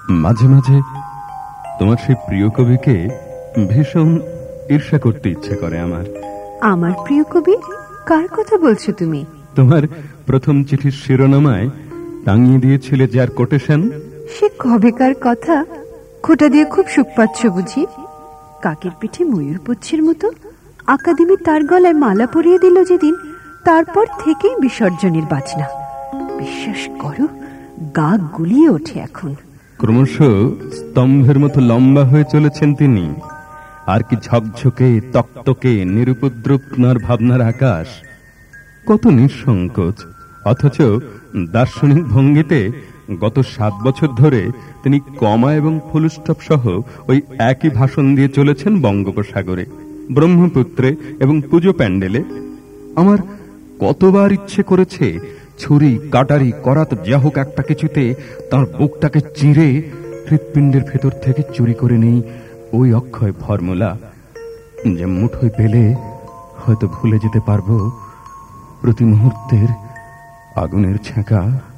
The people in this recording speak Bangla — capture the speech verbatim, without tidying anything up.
মাঝে মাঝে তোমার সেই প্রিয় কবিকে ভীষণ ঈর্ষা করতে ইচ্ছে করে আমার। আমার প্রিয় কবি? কার কথা বলছো তুমি? তোমার প্রথম চিঠির শিরোনামায় টাঙিয়ে দিয়েছিলে যার কোটেশন। সে কবেকার কথা? খোটা দিয়ে খুব সুখ পাচ্ছ বুঝি? কাকের পিঠে ময়ূর পুচ্ছের মতো আকাদেমি তার গলায় মালা পরিয়ে দিল যেদিন, তারপর থেকেই বিসর্জনের বাজনা। বিশ্বাস করো, গা গুলিয়ে ওঠে এখন। ক্রমশ স্তম্ভের মতো লম্বা হয়ে চলেছেন তিনি। আর কি ঝকঝকে তকতকে নিরুপদ্রব ভাবনার আকাশ! কত নিঃসংকোচ, অথচ দার্শনিক ভঙ্গিতে গত সাত বছর ধরে তিনি কমা এবং ফুলস্টপ সহ ওই একই ভাষণ দিয়ে চলেছেন বঙ্গোপসাগরে, ব্রহ্মপুত্রে এবং পুজো প্যান্ডেলে। আমার কতবার ইচ্ছে করেছে ছুরি কাটারি করাত যা হোক একটা কিছুতে তার বুকটাকে চিরে হৃৎপিণ্ডের ভেতর থেকে চুরি করে নেই ওই অক্ষয় ফর্মুলা, যে মুঠোয় পেলে হয়তো ভুলে যেতে পারবো প্রতি মুহূর্তের আগুনের ছ্যাঁকা।